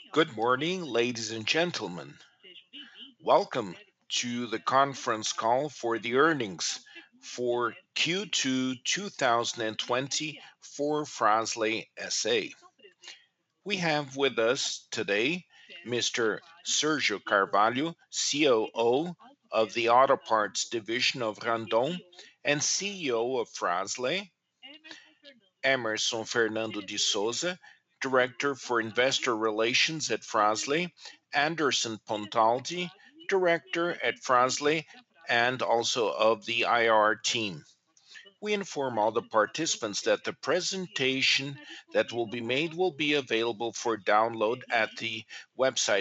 Good morning, ladies and gentlemen. Welcome to the conference call for the earnings for Q2 2020 for Fras-le SA. We have with us today Mr. Sergio Carvalho, COO of the Auto Parts Division of Randon and CEO of Fras-le, Emerson Fernando de Souza, Director for Investor Relations at Fras-le, Anderson Pontalti, Director at Fras-le, and also of the IR team. We inform all the participants that the presentation that will be made will be available for download at the website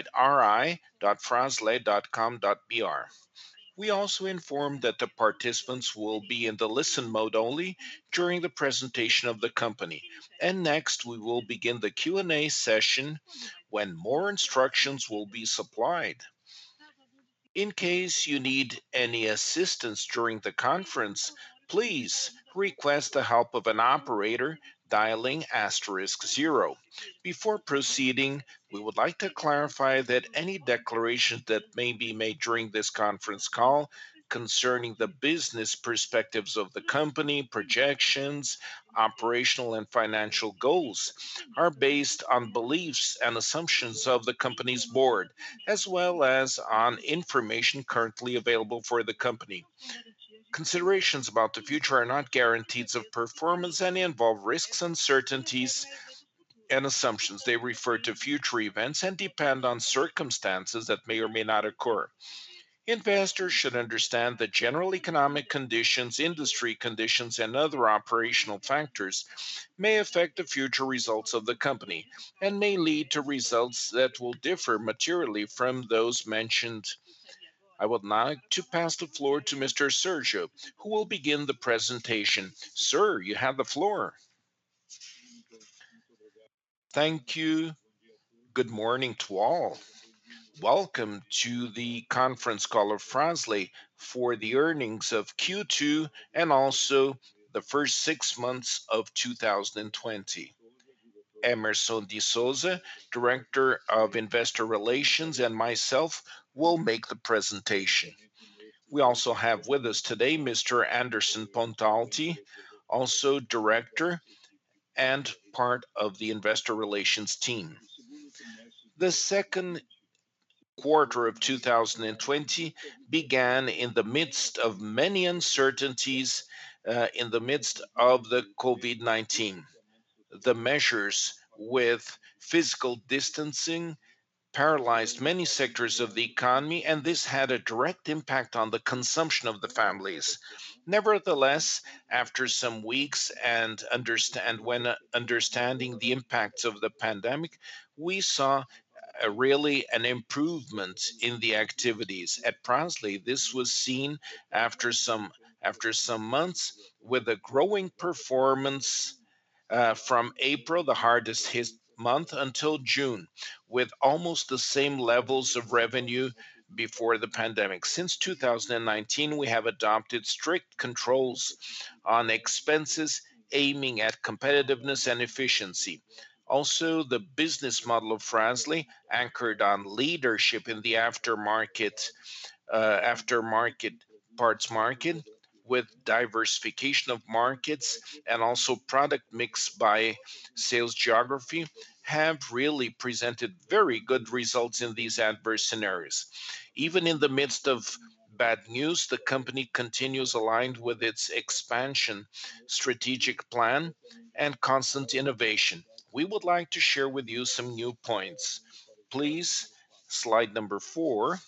ri.frasle.com.br. We also inform that the participants will be in the listen mode only during the presentation of the company. And next, we will begin the Q&A session when more instructions will be supplied. In case you need any assistance during the conference, please request the help of an operator dialing *0. Before proceeding, we would like to clarify that any declarations that may be made during this conference call concerning the business perspectives of the company, projections, operational and financial goals are based on beliefs and assumptions of the company's board, as well as on information currently available for the company. Considerations about the future are not guarantees of performance and involve risks, uncertainties, and assumptions. They refer to future events and depend on circumstances that may or may not occur. Investors should understand that general economic conditions, industry conditions, and other operational factors may affect the future results of the company and may lead to results that will differ materially from those mentioned. I would now like to pass the floor to Mr. Sergio, who will begin the presentation. Sir, you have the floor. Thank you. Good morning to all. Welcome to the conference call of Fras-le for the earnings of Q2 and also the first 6 months of 2020. Emerson de Souza, Director of Investor Relations, and myself will make the presentation. We also have with us today Mr. Anderson Pontalti, also Director and part of the Investor Relations team. The second quarter of 2020 began in the midst of many uncertainties in the midst of the COVID 19. The measures with physical distancing paralyzed many sectors of the economy, and this had a direct impact on the consumption of the families. Nevertheless, after some weeks and when understanding the impacts of the pandemic, we saw really an improvement in the activities. At Fras-le, this was seen after some months with a growing performance from April, the hardest hit month, until June, with almost the same levels of revenue before the pandemic. Since 2019, we have adopted strict controls on expenses aiming at competitiveness and efficiency. Also, the business model of Fras-le, anchored on leadership in the aftermarket parts market, with diversification of markets and also product mix by sales geography, have really presented very good results in these adverse scenarios. Even in the midst of bad news, the company continues aligned with its expansion strategic plan and constant innovation. We would like to share with you some new points. Please, slide number 4.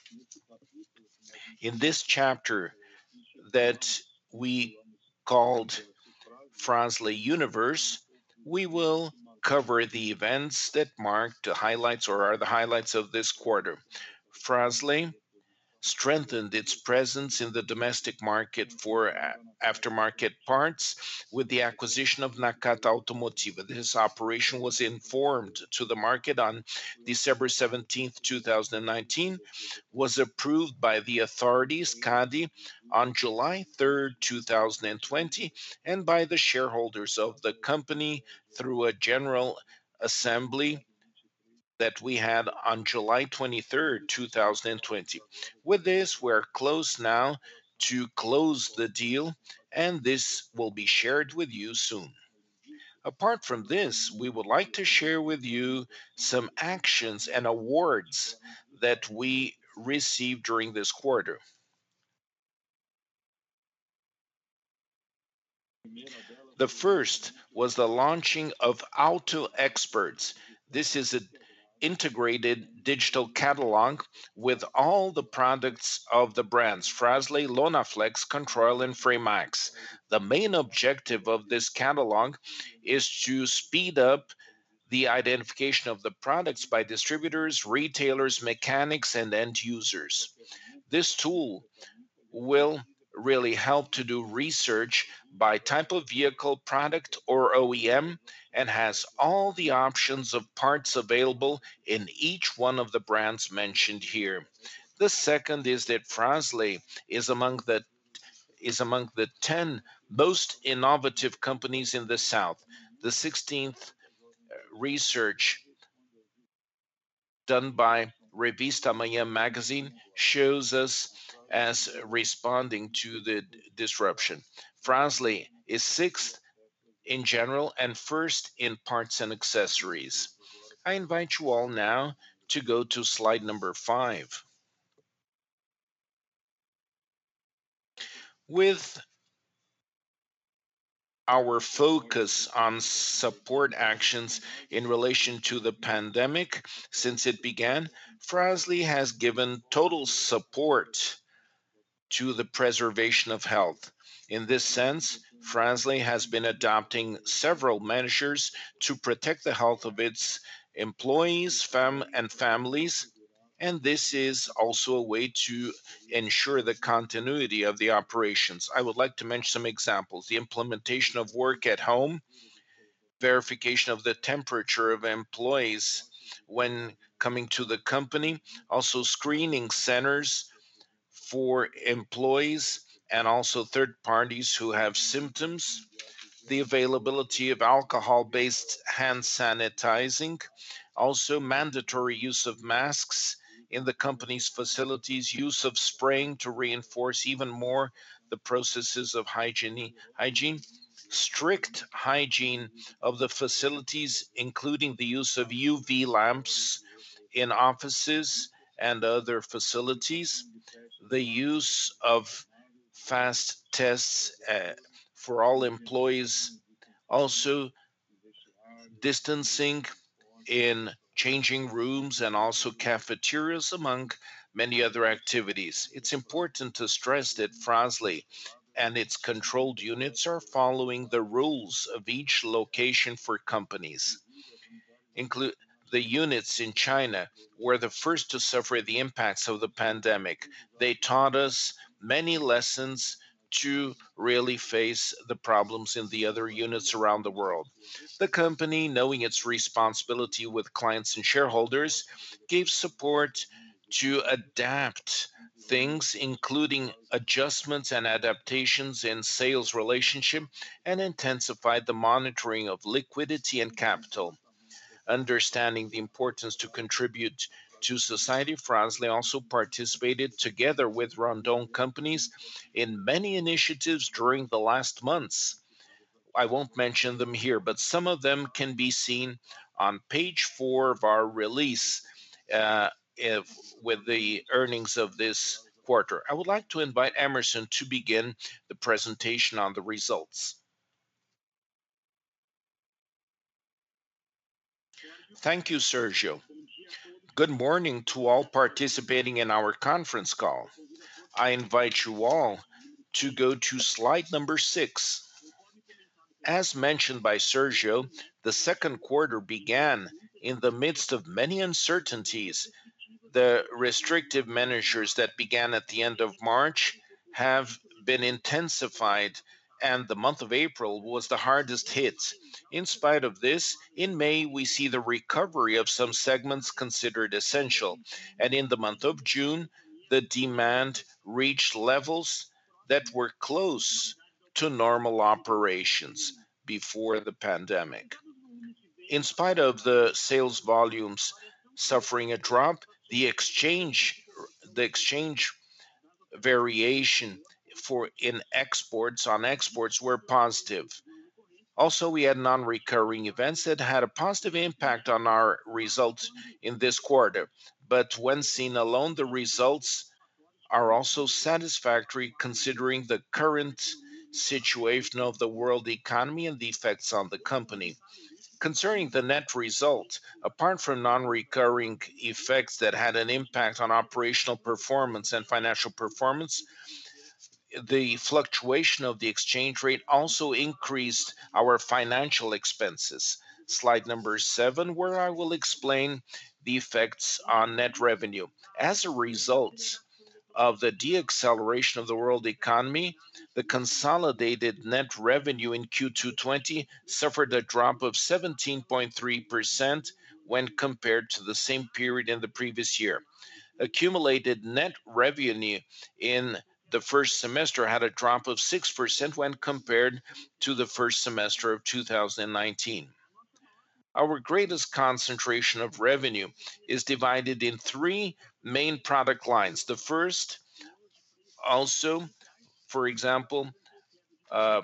In this chapter that we called Fras-le Universe, we will cover the events that mark the highlights or are the highlights of this quarter. Fras-le strengthened its presence in the domestic market for aftermarket parts with the acquisition of Nakata Automotiva. This operation was informed to the market on December 17th, 2019, was approved by the authorities, CADE, on July 3rd, 2020, and by the shareholders of the company through a general assembly that we had on July 23rd, 2020. With this, we're close now to close the deal, and this will be shared with you soon. Apart from this, we would like to share with you some actions and awards that we received during this quarter. The first was the launching of Auto Experts. This is an integrated digital catalog with all the products of the brands Fras-le, Lonaflex, Control, and Fremax. The main objective of this catalog is to speed up the identification of the products by distributors, retailers, mechanics, and end users. This tool will really help to do research by type of vehicle, product, or OEM, and has all the options of parts available in each one of the brands mentioned here. The second is that Fras-le is among the 10 most innovative companies in the South. The 16th research done by Revista Manhã magazine shows us as responding to the disruption. Fras-le is sixth in general and first in parts and accessories. I invite you all now to go to slide number 5. With our focus on support actions in relation to the pandemic since it began, Fras-le has given total support to the preservation of health. In this sense, Fras-le has been adopting several measures to protect the health of its employees and families, and this is also a way to ensure the continuity of the operations. I would like to mention some examples. The implementation of work at home, verification of the temperature of employees when coming to the company, also screening centers for employees and also third parties who have symptoms, the availability of alcohol based hand sanitizing, also mandatory use of masks in the company's facilities, use of spraying to reinforce even more the processes of hygiene, strict hygiene of the facilities, including the use of UV lamps in offices and other facilities, the use of fast tests for all employees, also distancing in changing rooms and also cafeterias, among many other activities. It's important to stress that Fras-le and its controlled units are following the rules of each location for companies. Include the units in China were the first to suffer the impacts of the pandemic. They taught us many lessons to really face the problems in the other units around the world. The company, knowing its responsibility with clients and shareholders, gave support to adapt things, including adjustments and adaptations in sales relationship, and intensified the monitoring of liquidity and capital. Understanding the importance to contribute to society, Fras-le also participated together with Randon companies in many initiatives during the last months. I won't mention them here, but some of them can be seen on page 4 of our release uh, if, with the earnings of this quarter. I would like to invite Emerson to begin the presentation on the results. Thank you, Sergio. Good morning to all participating in our conference call. I invite you all to go to slide number 6. As mentioned by Sergio, the second quarter began in the midst of many uncertainties. The restrictive measures that began at the end of March have been intensified, and the month of April was the hardest hit. In spite of this, in May, we see the recovery of some segments considered essential, and in the month of June, the demand reached levels that were close to normal operations before the pandemic. In spite of the sales volumes suffering a drop. The exchange variation for in exports on exports were positive. Also, we had non-recurring events that had a positive impact on our results in this quarter. But when seen alone, the results are also satisfactory considering the current situation of the world economy and the effects on the company. Concerning the net result, apart from non recurring effects that had an impact on operational performance and financial performance, the fluctuation of the exchange rate also increased our financial expenses. Slide number 7, where I will explain the effects on net revenue. As a result of the deacceleration of the world economy, the consolidated net revenue in Q2 20 suffered a drop of 17.3% when compared to the same period in the previous year. Accumulated net revenue in the first semester had a drop of 6% when compared to the first semester of 2019. Our greatest concentration of revenue is divided in three main product lines. The first, also, for example, uh,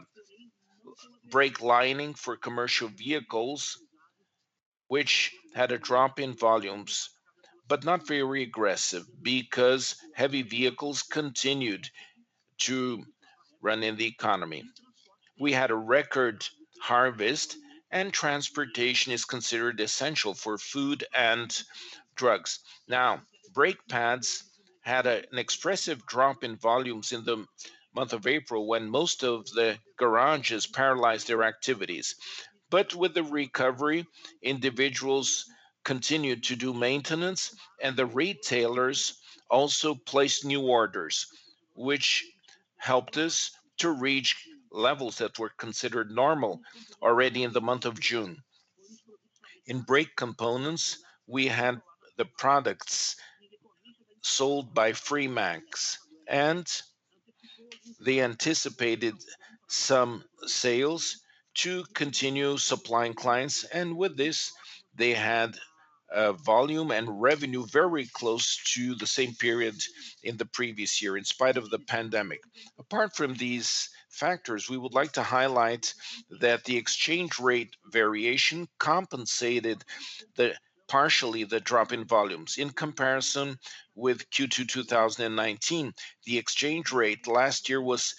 brake lining for commercial vehicles, which had a drop in volumes, but not very aggressive because heavy vehicles continued to run in the economy. We had a record harvest, and transportation is considered essential for food and drugs. Now, brake pads had an expressive drop in volumes in the month of April when most of the garages paralyzed their activities. But with the recovery, individuals continued to do maintenance, and the retailers also placed new orders, which helped us to reach levels that were considered normal already in the month of June. In brake components, we had the products sold by Freemax, and they anticipated some sales to continue supplying clients, and with this, they had volume and revenue very close to the same period in the previous year, in spite of the pandemic. Apart from these factors, we would like to highlight that the exchange rate variation compensated the partially the drop in volumes. In comparison with Q2 2019, the exchange rate last year was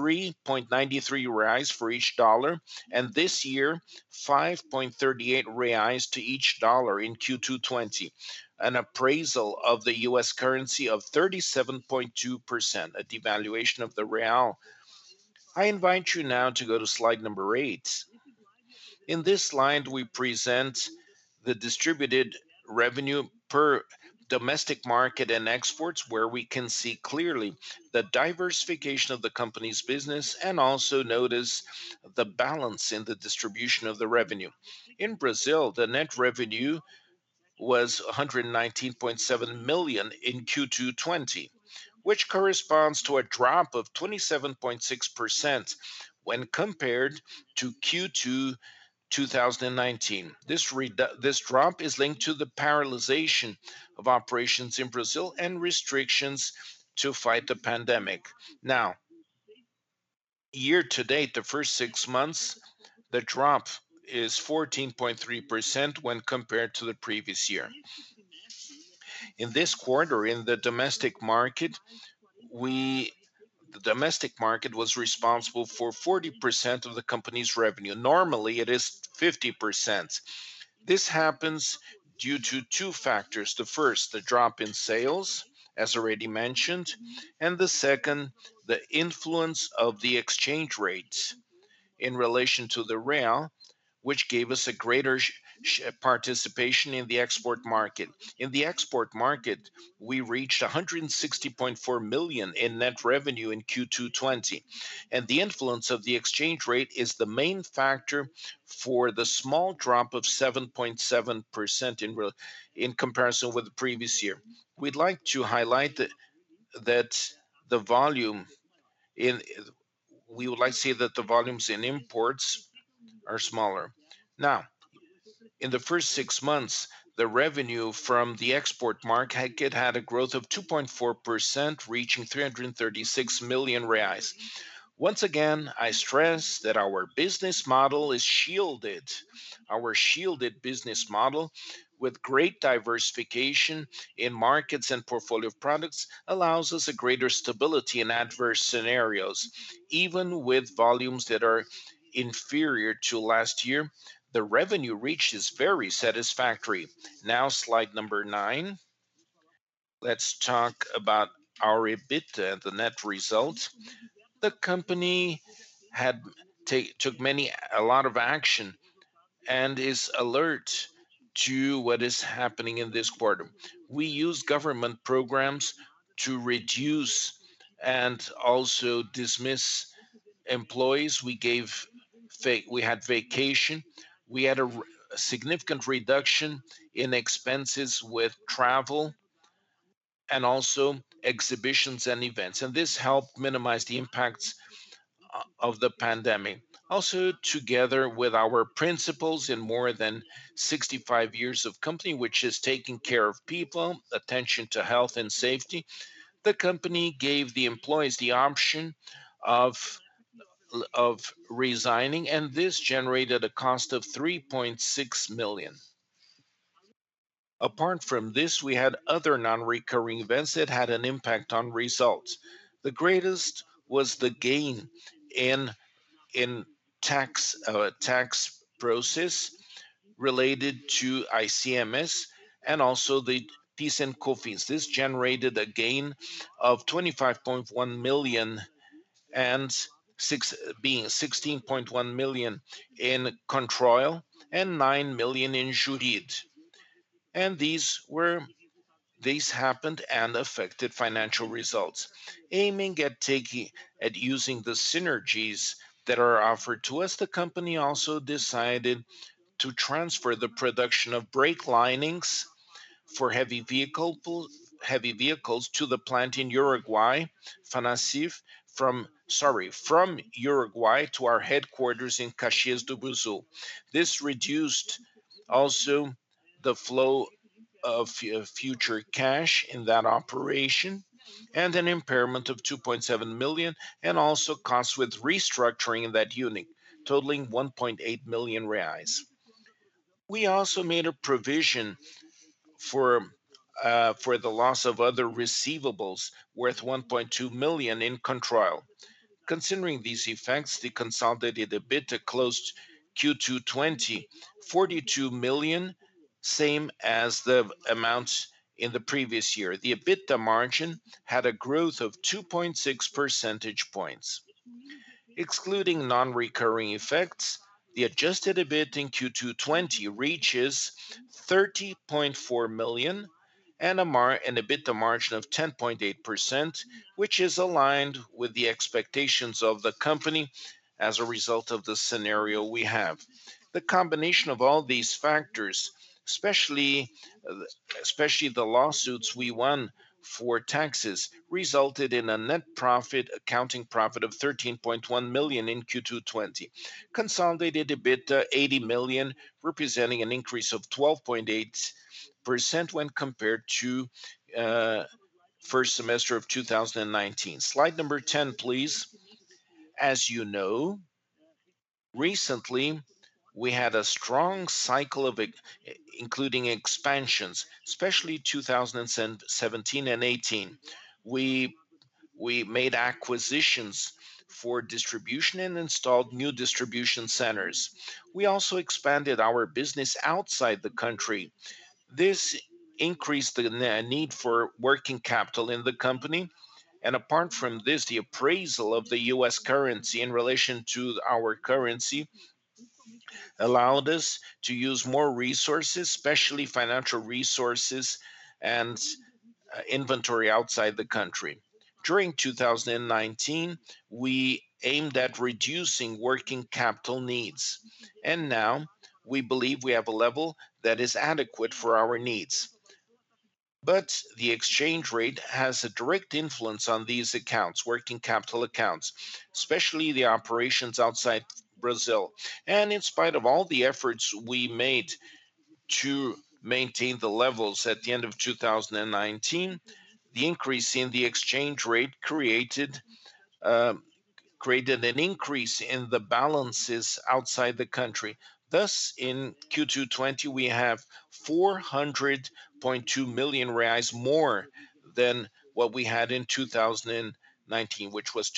3.93 reais for each dollar, and this year 5.38 reais to each dollar in Q2 20, an appraisal of the US currency of 37.2%, a devaluation of the real. I invite you now to go to slide number 8. In this slide, we present the distributed revenue per domestic market and exports, where we can see clearly the diversification of the company's business and also notice the balance in the distribution of the revenue. In Brazil, the net revenue was 119.7 million in Q2 20, which corresponds to a drop of 27.6% when compared to Q2 2019. This drop is linked to the paralyzation of operations in Brazil and restrictions to fight the pandemic. Now, year to date, the first 6 months, the drop is 14.3% when compared to the previous year. In this quarter, in the domestic market, we the domestic market was responsible for 40% of the company's revenue. Normally, it is 50%. This happens due to two factors. The first, the drop in sales, as already mentioned, and the second, the influence of the exchange rates in relation to the real, which gave us a greater participation in the export market. In the export market, we reached 160.4 million in net revenue in Q2 20, and the influence of the exchange rate is the main factor for the small drop of 7.7% in comparison with the previous year. We'd like to highlight that the volume in we would like to say that the volumes in imports are smaller. Now, in the first 6 months, The revenue from the export market had a growth of 2.4%, reaching 336 million reais. Once again, I stress that our business model is shielded. Our shielded business model with great diversification in markets and portfolio of products allows us a greater stability in adverse scenarios. Even with volumes that are inferior to last year, the revenue reached is very satisfactory. Now, slide number 9. Let's talk about our EBITDA and the net result. The company had took a lot of action and is alert to what is happening in this quarter. We use government programs to reduce and also dismiss employees. We had vacation. We had a significant reduction in expenses with travel and also exhibitions and events. And this helped minimize the impacts of the pandemic. Also, together with our principles in more than 65 years of company, which is taking care of people, attention to health and safety, the company gave the employees the option of resigning, and this generated a cost of 3.6 million. Apart from this, we had other non-recurring events that had an impact on results. The greatest was the gain in tax process related to ICMS and also the PIS and COFINS. This generated a gain of 25.1 million and being 16.1 million in Controil and 9 million in Jurid. And these happened and affected financial results. Aiming at using the synergies that are offered to us, the company also decided to transfer the production of brake linings for heavy vehicles to the plant in Uruguay, Fanacif, from Uruguay to our headquarters in Caxias do Sul. This reduced also the flow of future cash in that operation and an impairment of 2.7 million and also costs with restructuring in that unit totaling 1.8 million reais. We also made a provision for the loss of other receivables worth 1.2 million in Controil. Considering these effects, the consolidated EBITDA closed Q2 20 42 million, same as the amount in the previous year. The EBITDA margin had a growth of 2.6 percentage points. Excluding non-recurring effects, the adjusted EBIT in Q2 20 reaches 30.4 million and an EBITDA margin of 10.8%, which is aligned with the expectations of the company as a result of the scenario we have. The combination of all these factors, especially the lawsuits we won for taxes, resulted in a net profit, accounting profit of 13.1 million in Q2 20. Consolidated EBITDA 80 million, representing an increase of 12.8% when compared to first semester of 2019. Slide number 10, please. As you know, recently we had a strong cycle of including expansions, especially 2017 and 18. We made acquisitions for distribution and installed new distribution centers. We also expanded our business outside the country. This increased the need for working capital in the company. And apart from this, the appraisal of the US currency in relation to our currency allowed us to use more resources, especially financial resources and inventory outside the country. During 2019, we aimed at reducing working capital needs, and now we believe we have a level that is adequate for our needs. But the exchange rate has a direct influence on these accounts, working capital accounts, especially the operations outside Brazil. And in spite of all the efforts we made to maintain the levels at the end of 2019, the increase in the exchange rate uh, created an increase in the balances outside the country. Thus, in Q2 20, we have 400.2 million reais more than what we had in 2019, which was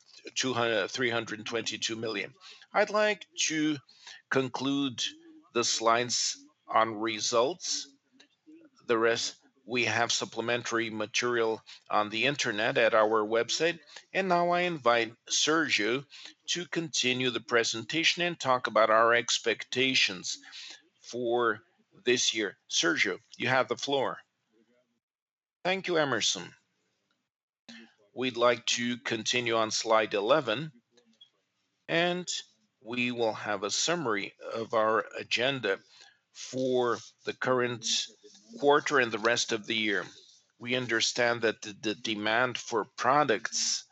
322 million. I'd like to conclude the slides on results. The rest, we have supplementary material on the internet at our website. And now I invite Sergio to continue the presentation and talk about our expectations for this year. Sergio, you have the floor. Thank you, Emerson. We'd like to continue on slide 11, and we will have a summary of our agenda for the current quarter and the rest of the year. We understand that the demand for products,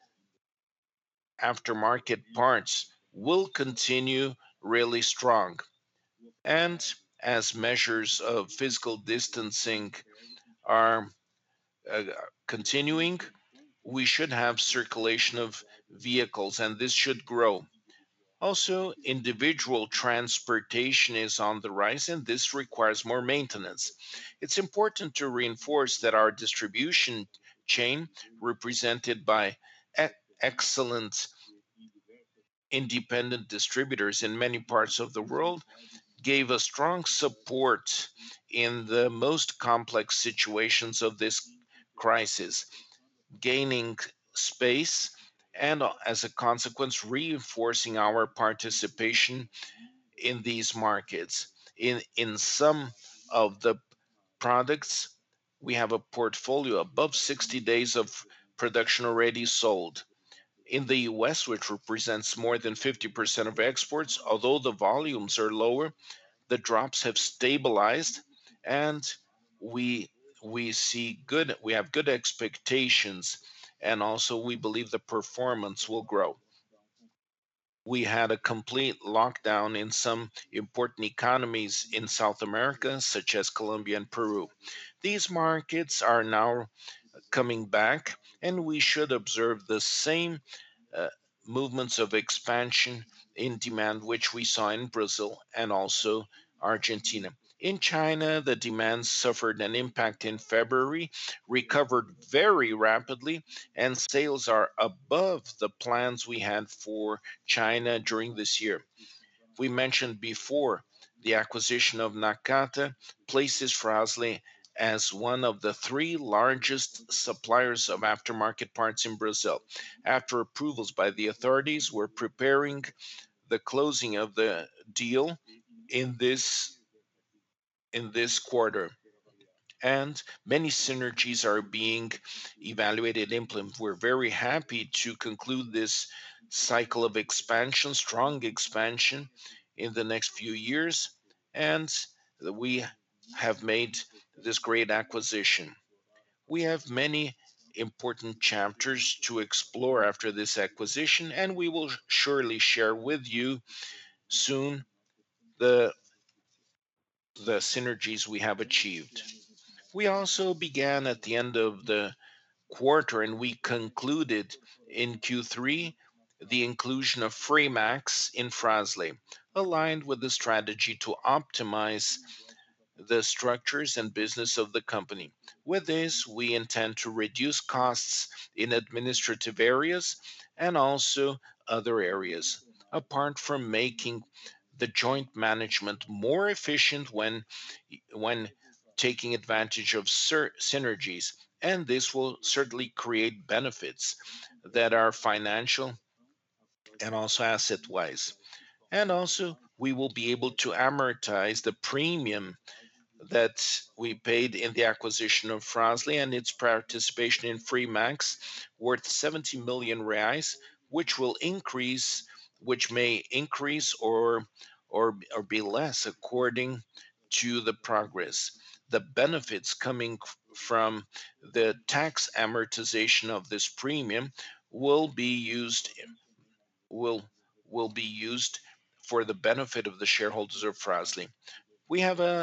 aftermarket parts, will continue really strong. And as measures of physical distancing are uh, continuing, we should have circulation of vehicles, and this should grow. Also, individual transportation is on the rise, and this requires more maintenance. It's important to reinforce that our distribution chain, represented by e- excellent independent distributors in many parts of the world, gave a strong support in the most complex situations of this crisis, gaining space and, as a consequence, reinforcing our participation in these markets. In some of the products, we have a portfolio above 60 days of production already sold. In the US, which represents more than 50% of exports, although the volumes are lower, the drops have stabilized, and we we have good expectations, and also we believe the performance will grow. We had a complete lockdown in some important economies in South America, such as Colombia and Peru. These markets are now coming back, and we should observe the same uh, movements of expansion in demand which we saw in Brazil and also Argentina. In China, the demand suffered an impact in February, recovered very rapidly, and sales are above the plans we had for China during this year. We mentioned before the acquisition of Nakata places Fras-le as one of the three largest suppliers of aftermarket parts in Brazil. After approvals by the authorities, we're preparing the closing of the deal in this quarter, and many synergies are being evaluated and implemented. We're very happy to conclude this cycle of expansion, strong expansion in the next few years, and we have made this great acquisition. We have many important chapters to explore after this acquisition, and we will surely share with you soon the the synergies we have achieved. We also began at the end of the quarter, and we concluded in Q3 the inclusion of Fremax in Fras-le, aligned with the strategy to optimize the structures and business of the company. With this, we intend to reduce costs in administrative areas and also other areas, apart from making the joint management more efficient when taking advantage of synergies. And this will certainly create benefits that are financial and also asset wise. And also, we will be able to amortize the premium that we paid in the acquisition of Fras-le and its participation in Fremax, worth 70 million reais, which will increase, which may increase or be less according to the progress. The benefits coming from the tax amortization of this premium will be used will will be used for the benefit of the shareholders of Fras-le. We have a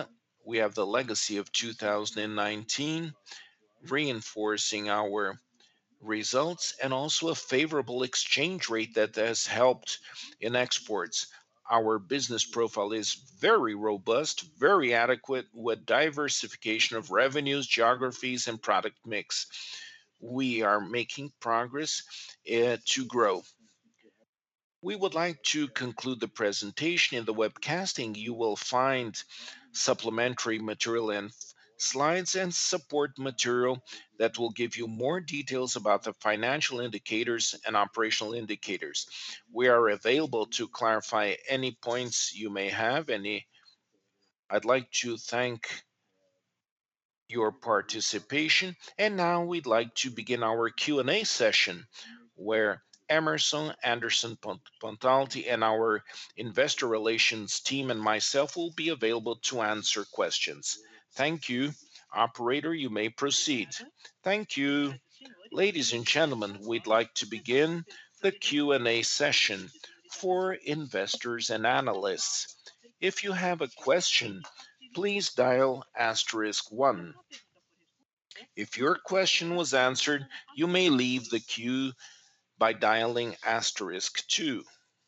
We have the legacy of 2019 reinforcing our results and also a favorable exchange rate that has helped in exports. Our business profile is very robust, very adequate with diversification of revenues, geographies, and product mix. We are making progress to grow. We would like to conclude the presentation. In the webcasting, you will find supplementary material and slides and support material that will give you more details about the financial indicators and operational indicators. We are available to clarify any points you may have. I'd like to thank your participation. And now we'd like to begin our Q&A session where Emerson Anderson Pontalti and our investor relations team and myself will be available to answer questions. Thank you. Operator, you may proceed. Thank you. Ladies and gentlemen, we'd like to begin the Q&A session for investors and analysts. If you have a question, please dial *1. If your question was answered, you may leave the queue by dialing *2.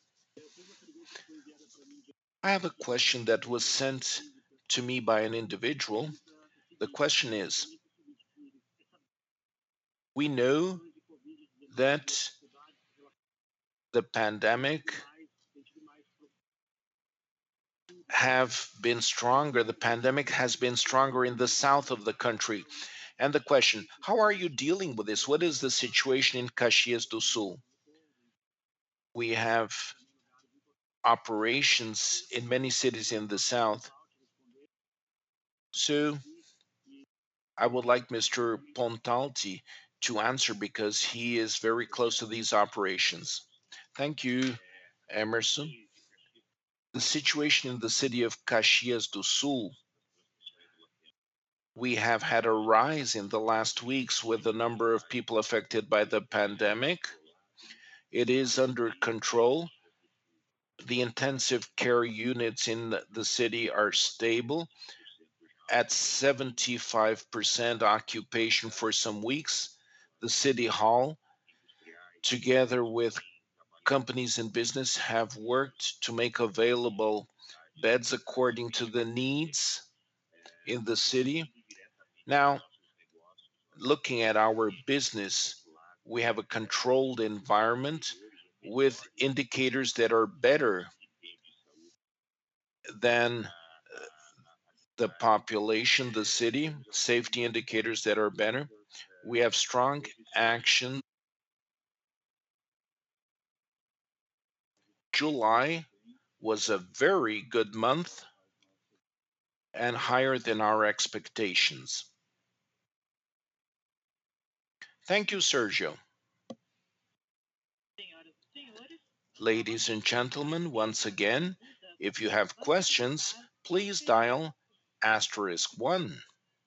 I have a question that was sent to me by an individual. The question is, we know that the pandemic the pandemic has been stronger in the south of the country. And the question, how are you dealing with this? What is the situation in Caxias do Sul? We have operations in many cities in the south. So I would like Mr. Pontalti to answer because he is very close to these operations. Thank you, Emerson. The situation in the city of Caxias do Sul, we have had a rise in the last weeks with the number of people affected by the pandemic. It is under control. The intensive care units in the city are stable at 75% occupation for some weeks. The city hall, together with companies and business, have worked to make available beds according to the needs in the city. Now, looking at our business, we have a controlled environment with indicators that are better than the population, the city, safety indicators that are better. We have strong action. July was a very good month and higher than our expectations. Thank you, Sergio. Ladies and gentlemen, once again, if you have questions, please dial *1.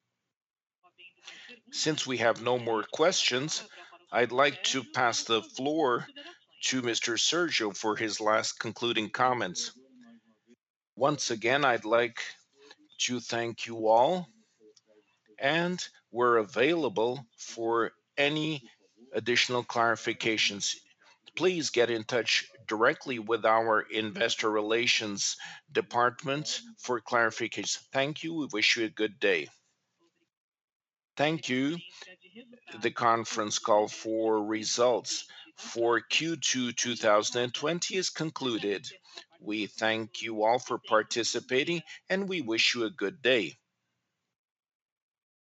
Since we have no more questions, I'd like to pass the floor to Mr. Sergio for his last concluding comments. Once again, I'd like to thank you all, and we're available for any additional clarifications. Please get in touch directly with our investor relations department for clarification. Thank you. We wish you a good day. Thank you. The conference call for results for Q2 2020 is concluded. We thank you all for participating and we wish you a good day.